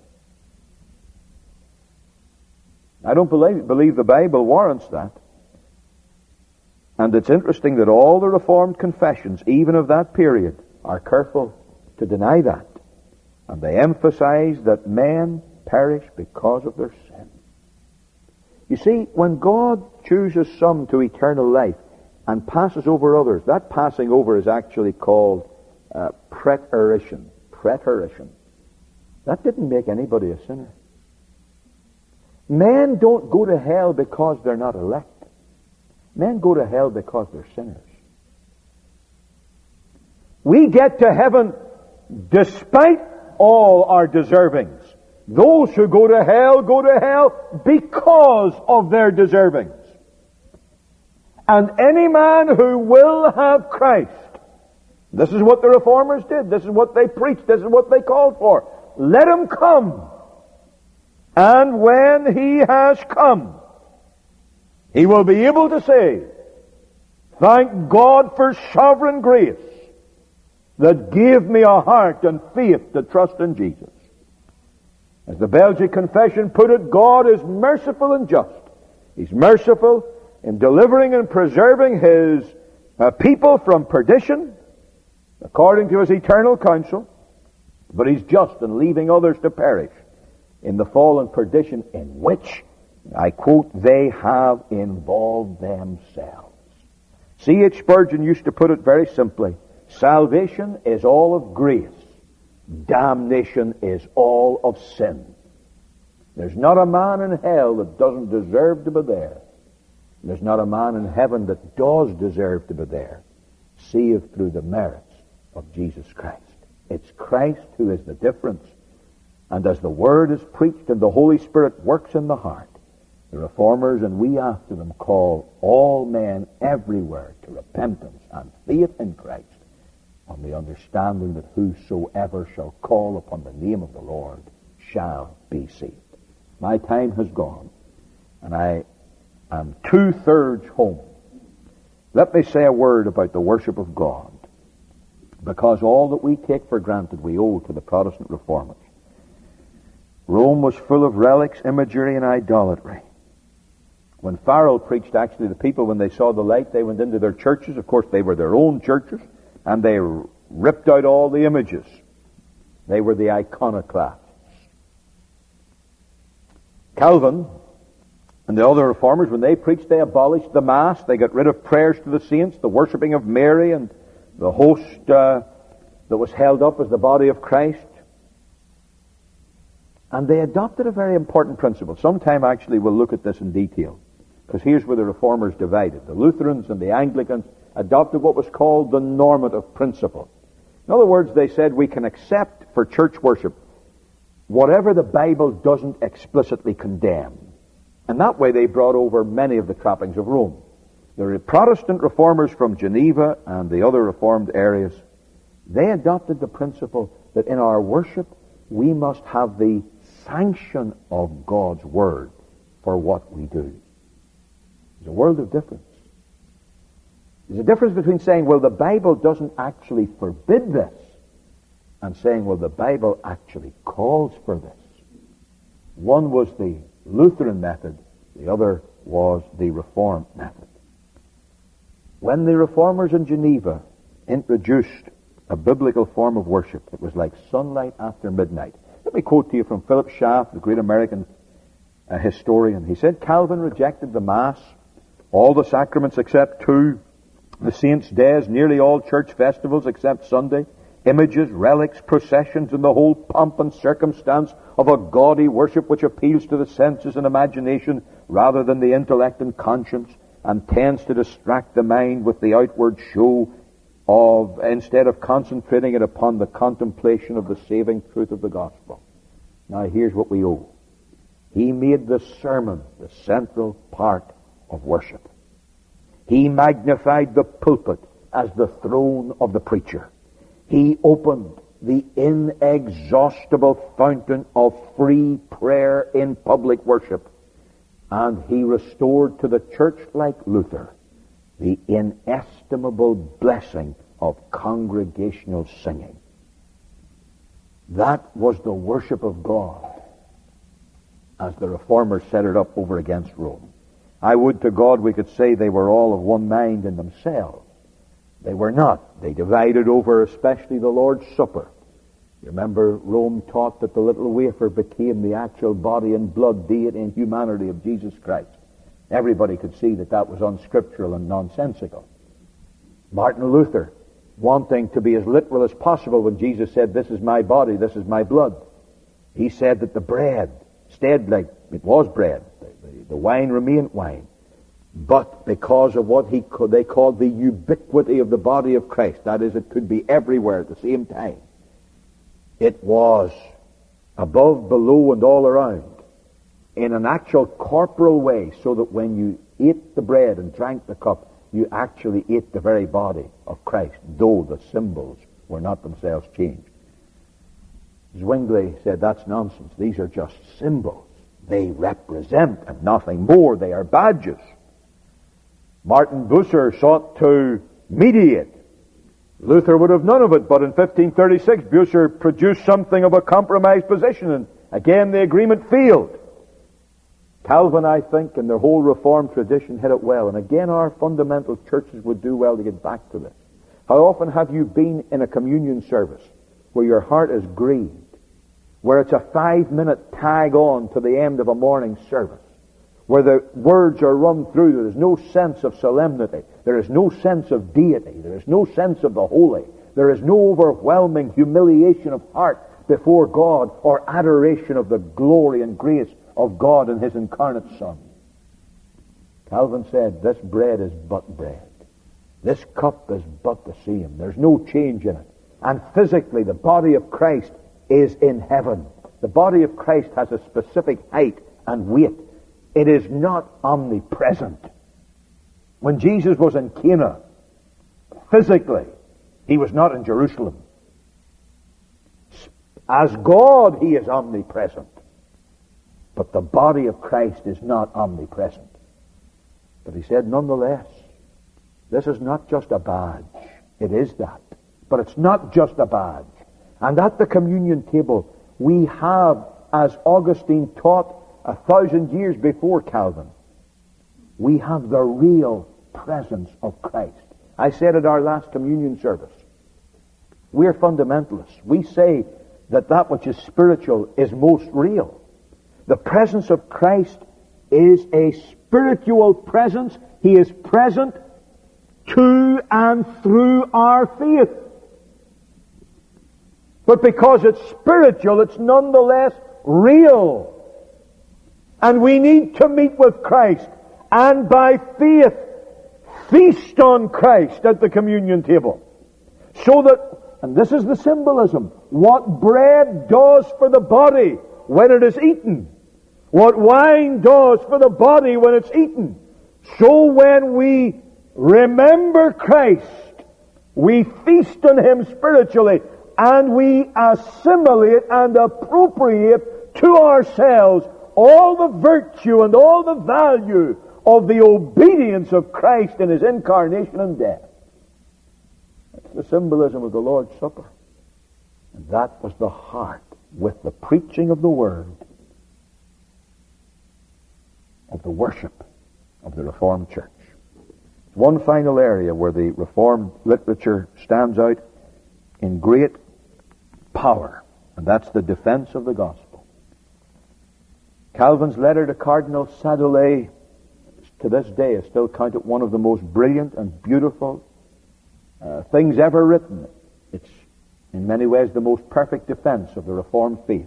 I don't believe the Bible warrants that. And it's interesting that all the Reformed confessions, even of that period, are careful to deny that. And they emphasize that men perish because of their sin. You see, when God chooses some to eternal life and passes over others, that passing over is actually called preterition. preterition. That didn't make anybody a sinner. Men don't go to hell because they're not elect. Men go to hell because they're sinners. We get to heaven despite all our deservings. Those who go to hell because of their deservings. And any man who will have Christ, this is what the Reformers did, this is what they preached, this is what they called for. Let him come. And when he has come, he will be able to say, thank God for sovereign grace that gave me a heart and faith to trust in Jesus. As the Belgic Confession put it, God is merciful and just. He's merciful in delivering and preserving His people from perdition, according to His eternal counsel, but He's just in leaving others to perish in the fall and perdition in which, I quote, they have involved themselves. C.H. Spurgeon used to put it very simply, salvation is all of grace. Damnation is all of sin. There's not a man in hell that doesn't deserve to be there. There's not a man in heaven that does deserve to be there, saved through the merits of Jesus Christ. It's Christ who is the difference. And as the Word is preached and the Holy Spirit works in the heart, the Reformers and we after them call all men everywhere to repentance and faith in Christ, on the understanding that whosoever shall call upon the name of the Lord shall be saved. My time has gone, and I am 2/3 home. Let me say a word about the worship of God, because all that we take for granted we owe to the Protestant Reformers. Rome was full of relics, imagery, and idolatry. When Farrell preached, actually, the people, when they saw the light, they went into their churches. Of course, they were their own churches, and they ripped out all the images. They were the iconoclasts. Calvin and the other Reformers, when they preached, they abolished the Mass. They got rid of prayers to the saints, the worshipping of Mary, and the host that was held up as the body of Christ. And they adopted a very important principle. Sometime, actually, we'll look at this in detail, because here's where the Reformers divided. The Lutherans and the Anglicans adopted what was called the normative principle. In other words, they said we can accept for church worship whatever the Bible doesn't explicitly condemn. And that way they brought over many of the trappings of Rome. The Protestant Reformers from Geneva and the other Reformed areas, they adopted the principle that in our worship we must have the sanction of God's Word for what we do. There's a world of difference. There's a difference between saying, well, the Bible doesn't actually forbid this, and saying, well, the Bible actually calls for this. One was the Lutheran method, the other was the Reformed method. When the Reformers in Geneva introduced a biblical form of worship, it was like sunlight after midnight. Let me quote to you from Philip Schaff, the great American historian. He said, Calvin rejected the Mass, all the sacraments except two, the saints' days, nearly all church festivals except Sunday, images, relics, processions, and the whole pomp and circumstance of a gaudy worship which appeals to the senses and imagination rather than the intellect and conscience, and tends to distract the mind with the outward show of, instead of concentrating it upon the contemplation of the saving truth of the gospel. Now here's what we owe. He made the sermon the central part of worship. He magnified the pulpit as the throne of the preacher. He opened the inexhaustible fountain of free prayer in public worship. And he restored to the church, like Luther, the inestimable blessing of congregational singing. That was the worship of God, as the Reformers set it up over against Rome. I would to God we could say they were all of one mind in themselves. They were not. They divided over especially the Lord's Supper. You remember Rome taught that the little wafer became the actual body and blood, deity and humanity of Jesus Christ. Everybody could see that that was unscriptural and nonsensical. Martin Luther wanting to be as literal as possible when Jesus said, "This is my body, this is my blood." He said that the bread stayed like it was bread. The wine remained wine. But because of what they called the ubiquity of the body of Christ, that is, it could be everywhere at the same time, it was above, below, and all around in an actual corporal way, so that when you ate the bread and drank the cup, you actually ate the very body of Christ, though the symbols were not themselves changed. Zwingli said, "That's nonsense. These are just symbols. They represent and nothing more. They are badges." Martin Bucer sought to mediate. Luther would have none of it, but in 1536 Bucer produced something of a compromised position, and again the agreement failed. Calvin, I think, and the whole Reformed tradition hit it well, and again our fundamental churches would do well to get back to this. How often have you been in a communion service where your heart is grieved, where it's a 5-minute tag on to the end of a morning service, where the words are run through, there is no sense of solemnity, there is no sense of deity, there is no sense of the holy, there is no overwhelming humiliation of heart before God or adoration of the glory and grace of God and His incarnate Son? Calvin said, this bread is but bread. This cup is but the same. There's no change in it. And physically, the body of Christ is in heaven. The body of Christ has a specific height and weight. It is not omnipresent. When Jesus was in Cana, physically, He was not in Jerusalem. As God, He is omnipresent. But the body of Christ is not omnipresent. But He said, nonetheless, this is not just a badge. It is that. But it's not just a badge. And at the communion table, we have, as Augustine taught 1,000 years before Calvin, we have the real presence of Christ. I said at our last communion service, we're fundamentalists. We say that that which is spiritual is most real. The presence of Christ is a spiritual presence. He is present to and through our faith. But because it's spiritual, it's nonetheless real. And we need to meet with Christ and by faith feast on Christ at the communion table. So that, and this is the symbolism, what bread does for the body when it is eaten, what wine does for the body when it's eaten, so when we remember Christ, we feast on Him spiritually, and we assimilate and appropriate to ourselves all the virtue and all the value of the obedience of Christ in His incarnation and death. That's the symbolism of the Lord's Supper. And that was the heart, with the preaching of the Word, of the worship of the Reformed Church. One final area where the Reformed literature stands out in great power, and that's the defense of the gospel. Calvin's letter to Cardinal Sadolet, to this day, is still counted one of the most brilliant and beautiful things ever written. It's in many ways the most perfect defense of the Reformed faith.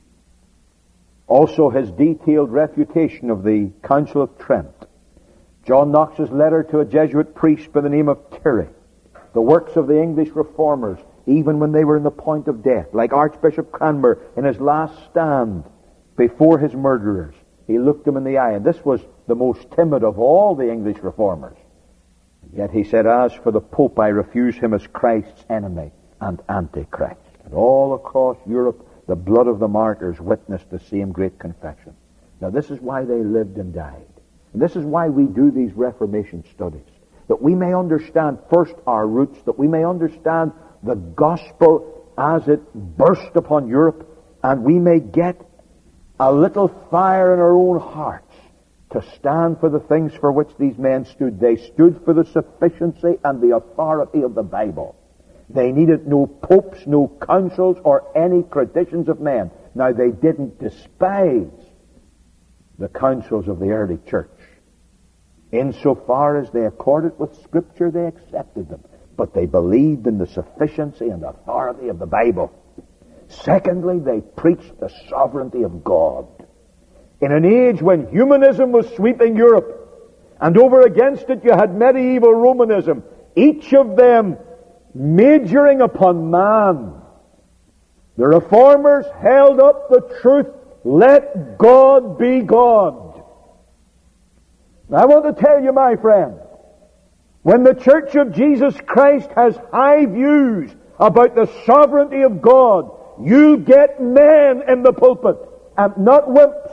Also his detailed refutation of the Council of Trent. John Knox's letter to a Jesuit priest by the name of Tirry. The works of the English Reformers, even when they were in the point of death, like Archbishop Cranmer in his last stand before his murderers. He looked them in the eye, and this was the most timid of all the English Reformers. Yet he said, as for the Pope, I refuse him as Christ's enemy and Antichrist. And all across Europe, the blood of the martyrs witnessed the same great confession. Now this is why they lived and died. And this is why we do these Reformation studies. That we may understand first our roots, that we may understand the gospel as it burst upon Europe, and we may get a little fire in our own hearts to stand for the things for which these men stood. They stood for the sufficiency and the authority of the Bible. They needed no popes, no councils, or any traditions of men. Now, they didn't despise the councils of the early church. Insofar as they accorded with Scripture, they accepted them. but they believed in the sufficiency and authority of the Bible. Secondly, they preached the sovereignty of God. In an age when humanism was sweeping Europe, and over against it you had medieval Romanism, each of them majoring upon man, the Reformers held up the truth, let God be God. Now, I want to tell you, my friend, when the Church of Jesus Christ has high views about the sovereignty of God, you get men in the pulpit and not wimps.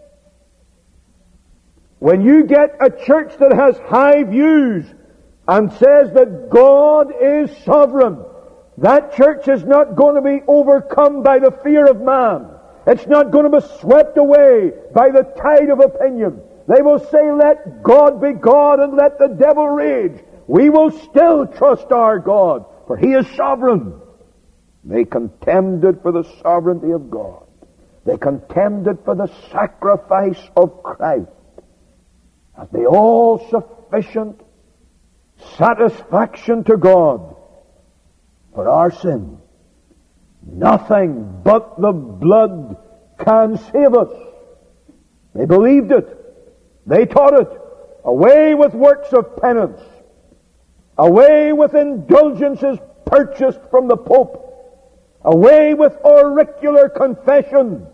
When you get a church that has high views and says that God is sovereign, that church is not going to be overcome by the fear of man. It's not going to be swept away by the tide of opinion. They will say, let God be God and let the devil rage. We will still trust our God, for He is sovereign. They contended for the sovereignty of God. They contended for the sacrifice of Christ as the all-sufficient satisfaction to God for our sin. Nothing but the blood can save us. They believed it. They taught it. Away with works of penance. Away with indulgences purchased from the Pope. Away with auricular confession.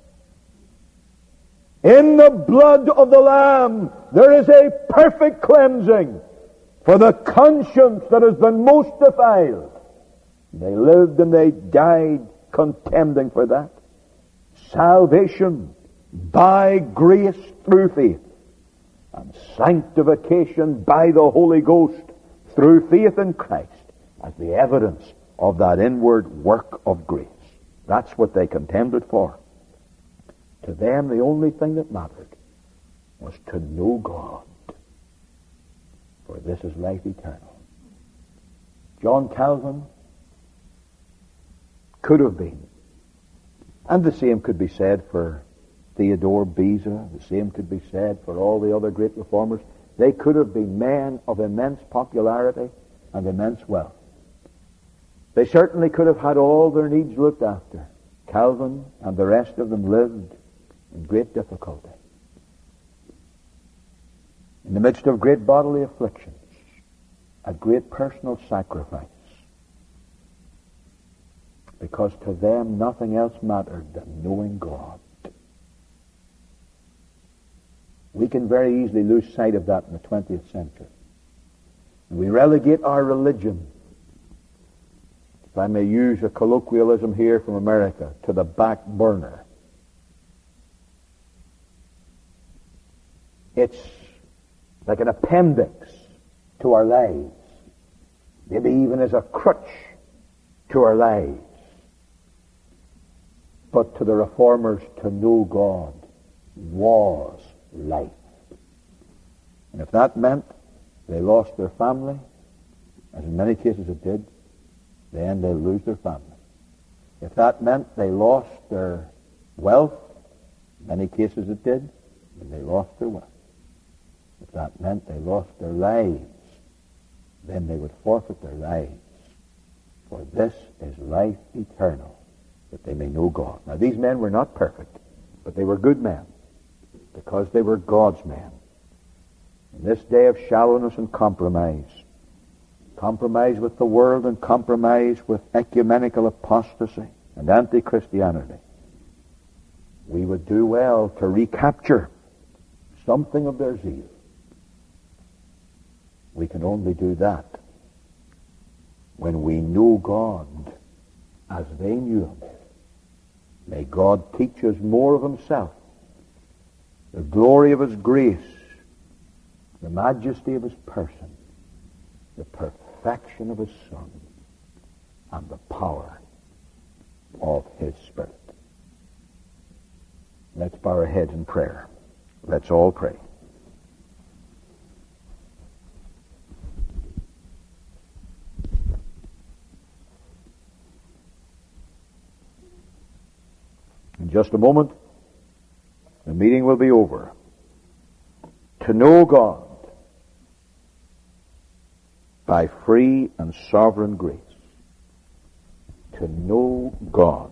In the blood of the Lamb there is a perfect cleansing for the conscience that has been most defiled. They lived and they died contending for that. Salvation by grace through faith, and sanctification by the Holy Ghost through faith in Christ as the evidence of that inward work of grace. That's what they contended for. To them, the only thing that mattered was to know God, for this is life eternal. John Calvin could have been, and the same could be said for Theodore Beza, the same could be said for all the other great reformers. They could have been men of immense popularity and immense wealth. They certainly could have had all their needs looked after. Calvin and the rest of them lived in great difficulty, in the midst of great bodily afflictions, at great personal sacrifice, because to them nothing else mattered than knowing God. We can very easily lose sight of that in the 20th century. And we relegate our religion, if I may use a colloquialism here from America, to the back burner. It's like an appendix to our lives, maybe even as a crutch to our lives. But to the Reformers, to know God was life. And if that meant they lost their family, as in many cases it did, then they'll lose their family. If that meant they lost their wealth, in many cases it did, then they lost their wealth. If that meant they lost their lives, then they would forfeit their lives. For this is life eternal, that they may know God. Now, these men were not perfect, but they were good men, because they were God's men. In this day of shallowness and compromise with the world and compromise with ecumenical apostasy and anti-Christianity, we would do well to recapture something of their zeal. We can only do that when we know God as they knew Him. May God teach us more of Himself, the glory of His grace, the majesty of His person, the perfection of His Son, and the power of His Spirit. Let's bow our heads in prayer. Let's all pray. In just a moment, the meeting will be over. To know God by free and sovereign grace, to know God.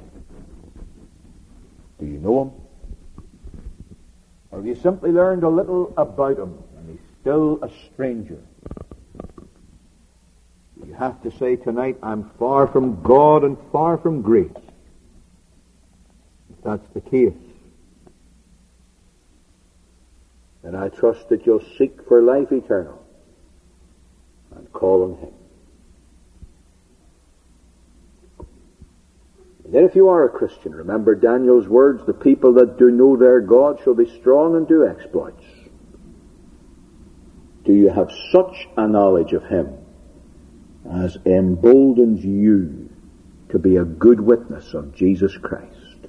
Do you know Him? Or have you simply learned a little about Him and He's still a stranger? You have to say tonight, I'm far from God and far from grace. If that's the case, then I trust that you'll seek for life eternal and call on Him. And then if you are a Christian, remember Daniel's words, the people that do know their God shall be strong and do exploits. Do you have such a knowledge of Him as emboldens you to be a good witness of Jesus Christ?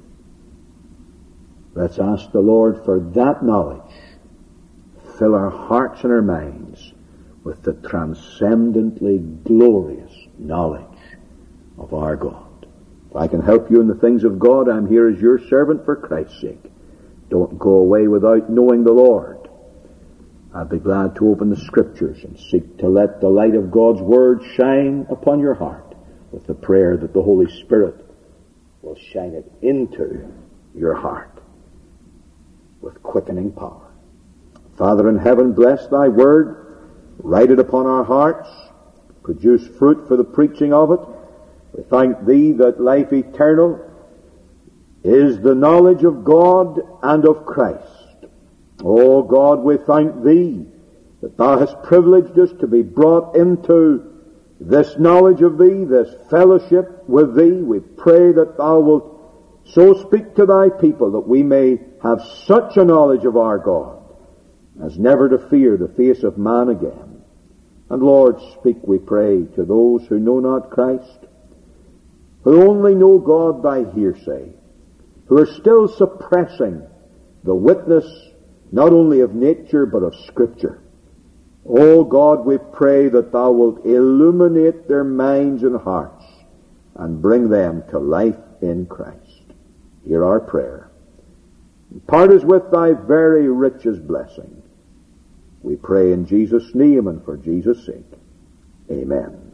Let's ask the Lord for that knowledge. Fill our hearts and our minds with the transcendently glorious knowledge of our God. If I can help you in the things of God, I'm here as your servant for Christ's sake. Don't go away without knowing the Lord. I'll be glad to open the Scriptures and seek to let the light of God's Word shine upon your heart with the prayer that the Holy Spirit will shine it into your heart with quickening power. Father in heaven, bless thy word, write it upon our hearts, produce fruit for the preaching of it. We thank thee that life eternal is the knowledge of God and of Christ. Oh God, we thank thee that thou hast privileged us to be brought into this knowledge of thee, this fellowship with thee. We pray that thou wilt so speak to thy people that we may have such a knowledge of our God as never to fear the face of man again. And Lord, speak, we pray, to those who know not Christ, who only know God by hearsay, who are still suppressing the witness not only of nature but of Scripture. O God, we pray that thou wilt illuminate their minds and hearts and bring them to life in Christ. Hear our prayer. Part us with thy very richest blessing. We pray in Jesus' name and for Jesus' sake. Amen.